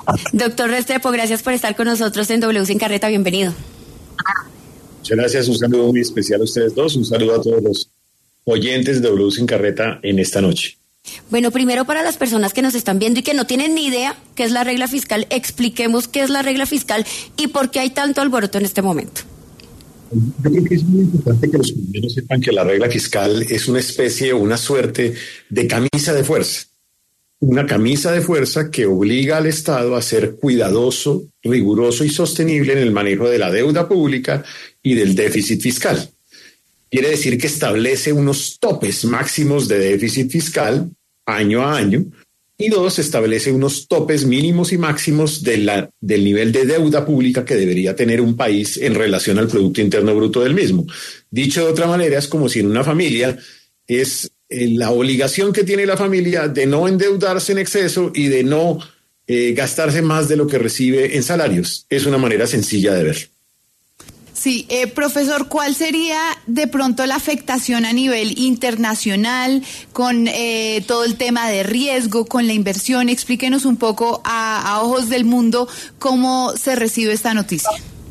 Doctor Restrepo, gracias por estar con nosotros en W Sin Carreta, bienvenido. Muchas gracias, un saludo muy especial a ustedes dos, un saludo a todos los oyentes de W Sin Carreta en esta noche. Bueno, primero para las personas que nos están viendo y que no tienen ni idea qué es la regla fiscal, expliquemos qué es la regla fiscal y por qué hay tanto alboroto en este momento. Yo creo que es muy importante que los colombianos sepan que la regla fiscal es una especie o una suerte de camisa de fuerza. Una camisa de fuerza que obliga al Estado a ser cuidadoso, riguroso y sostenible en el manejo de la deuda pública y del déficit fiscal. Quiere decir que establece unos topes máximos de déficit fiscal año a año y dos, establece unos topes mínimos y máximos del nivel de deuda pública que debería tener un país en relación al Producto Interno Bruto del mismo. Dicho de otra manera, es como si en una familia es la obligación que tiene la familia de no endeudarse en exceso y de no gastarse más de lo que recibe en salarios. Es una manera sencilla de ver. Sí, profesor, ¿cuál sería de pronto la afectación a nivel internacional con todo el tema de riesgo, con la inversión? Explíquenos un poco a ojos del mundo cómo se recibe esta noticia.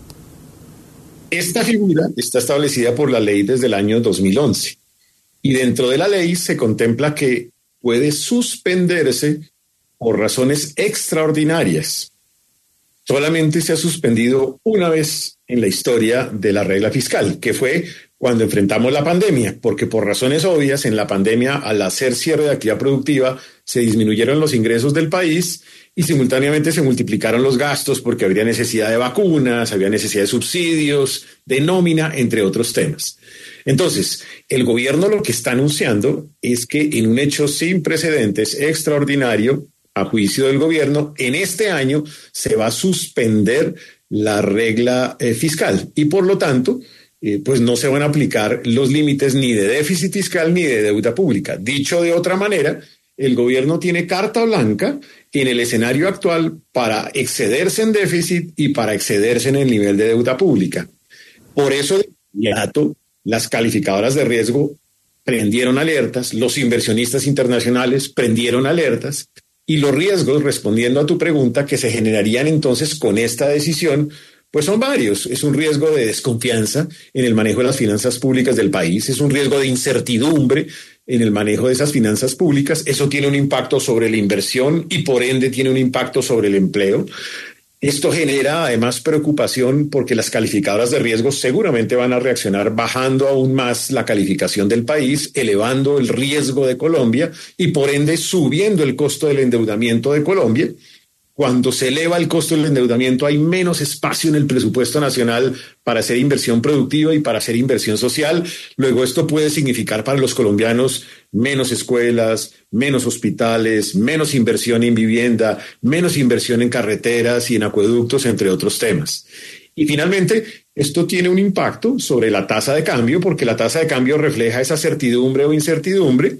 Esta figura está establecida por la ley desde el año 2011 y dentro de la ley se contempla que puede suspenderse por razones extraordinarias. Solamente se ha suspendido una vez en la historia de la regla fiscal, que fue cuando enfrentamos la pandemia, porque por razones obvias en la pandemia, al hacer cierre de actividad productiva, se disminuyeron los ingresos del país y simultáneamente se multiplicaron los gastos porque habría necesidad de vacunas, había necesidad de subsidios, de nómina, entre otros temas. Entonces, el gobierno lo que está anunciando es que en un hecho sin precedentes, extraordinario, a juicio del gobierno, en este año se va a suspender la regla fiscal y por lo tanto, pues no se van a aplicar los límites ni de déficit fiscal ni de deuda pública. Dicho de otra manera, el gobierno tiene carta blanca en el escenario actual para excederse en déficit y para excederse en el nivel de deuda pública. Por eso, de inmediato, las calificadoras de riesgo prendieron alertas, los inversionistas internacionales prendieron alertas, y los riesgos, respondiendo a tu pregunta, que se generarían entonces con esta decisión, pues son varios. Es un riesgo de desconfianza en el manejo de las finanzas públicas del país, es un riesgo de incertidumbre en el manejo de esas finanzas públicas. Eso tiene un impacto sobre la inversión y por ende tiene un impacto sobre el empleo. Esto genera además preocupación porque las calificadoras de riesgo seguramente van a reaccionar bajando aún más la calificación del país, elevando el riesgo de Colombia y por ende subiendo el costo del endeudamiento de Colombia. Cuando se eleva el costo del endeudamiento hay menos espacio en el presupuesto nacional para hacer inversión productiva y para hacer inversión social. Luego esto puede significar para los colombianos menos escuelas, menos hospitales, menos inversión en vivienda, menos inversión en carreteras y en acueductos, entre otros temas. Y finalmente, esto tiene un impacto sobre la tasa de cambio, porque la tasa de cambio refleja esa certidumbre o incertidumbre.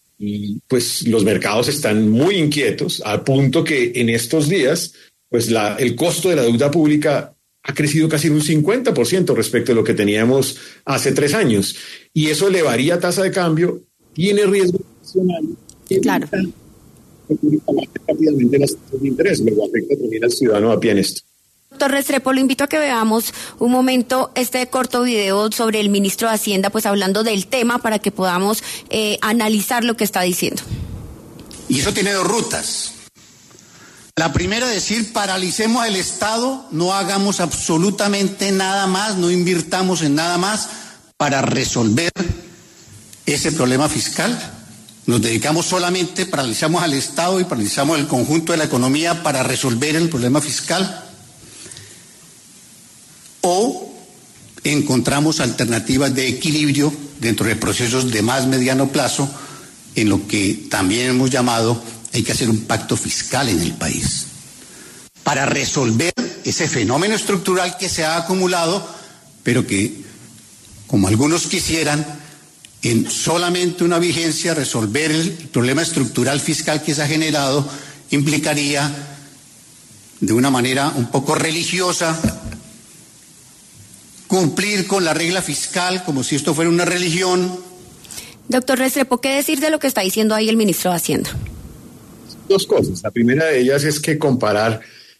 Y pues los mercados están muy inquietos, al punto que en estos días pues el costo de la deuda pública ha crecido casi un 50% respecto a lo que teníamos hace 3 años. Y eso elevaría tasa de cambio, tiene riesgo adicional. Claro. Rápidamente las tasas de interés, luego afecta también al ciudadano a pie en esto. Doctor Restrepo, lo invito a que veamos un momento este corto video sobre el ministro de Hacienda, pues hablando del tema para que podamos analizar lo que está diciendo. Y eso tiene 2 rutas. La primera es decir, paralicemos el Estado, no hagamos absolutamente nada más, no invirtamos en nada más para resolver ese problema fiscal. Nos dedicamos solamente, paralizamos al Estado y paralizamos el conjunto de la economía para resolver el problema fiscal. O encontramos alternativas de equilibrio dentro de procesos de más mediano plazo, en lo que también hemos llamado, hay que hacer un pacto fiscal en el país, para resolver ese fenómeno estructural que se ha acumulado, pero que, como algunos quisieran, en solamente una vigencia resolver el problema estructural fiscal que se ha generado, implicaría de una manera un poco religiosa cumplir con la regla fiscal como si esto fuera una religión. Doctor Restrepo, ¿qué decir de lo que está diciendo ahí el ministro de Hacienda? 2 cosas. La primera de ellas es que comparar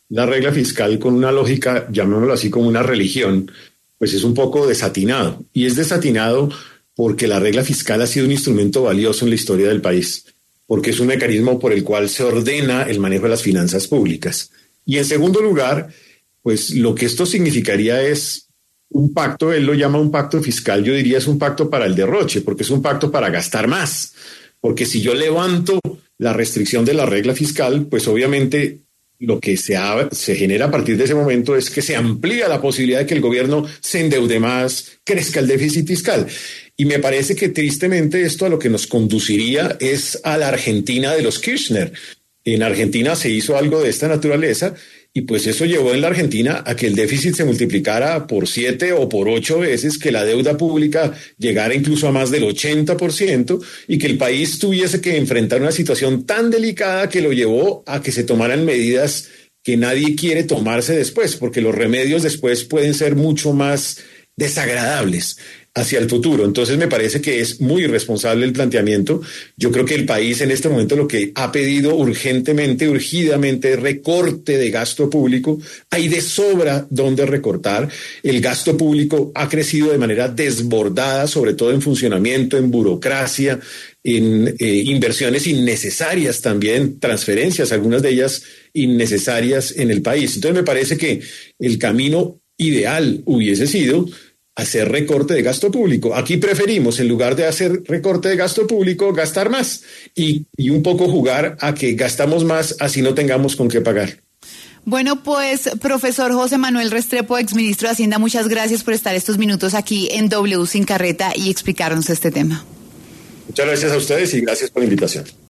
la regla fiscal con una lógica, llamémoslo así, como una religión, pues es un poco desatinado. Y es desatinado porque la regla fiscal ha sido un instrumento valioso en la historia del país, porque es un mecanismo por el cual se ordena el manejo de las finanzas públicas. Y en segundo lugar, pues lo que esto significaría es un pacto, él lo llama un pacto fiscal, yo diría es un pacto para el derroche, porque es un pacto para gastar más. Porque si yo levanto la restricción de la regla fiscal, pues obviamente lo que se genera a partir de ese momento es que se amplía la posibilidad de que el gobierno se endeude más, crezca el déficit fiscal. Y me parece que tristemente esto a lo que nos conduciría es a la Argentina de los Kirchner. En Argentina se hizo algo de esta naturaleza y pues eso llevó en la Argentina a que el déficit se multiplicara por 7 o por 8 veces, que la deuda pública llegara incluso a más del 80% y que el país tuviese que enfrentar una situación tan delicada que lo llevó a que se tomaran medidas que nadie quiere tomarse después, porque los remedios después pueden ser mucho más desagradables hacia el futuro. Entonces me parece que es muy irresponsable el planteamiento. Yo creo que el país en este momento lo que ha pedido urgidamente, es recorte de gasto público. Hay de sobra donde recortar. El gasto público ha crecido de manera desbordada, sobre todo en funcionamiento, en burocracia, en inversiones innecesarias también, transferencias, algunas de ellas innecesarias en el país. Entonces me parece que el camino ideal hubiese sido hacer recorte de gasto público. Aquí preferimos, en lugar de hacer recorte de gasto público, gastar más y un poco jugar a que gastamos más, así no tengamos con qué pagar. Bueno, pues, profesor José Manuel Restrepo, exministro de Hacienda, muchas gracias por estar estos minutos aquí en W Sin Carreta y explicarnos este tema. Muchas gracias a ustedes y gracias por la invitación.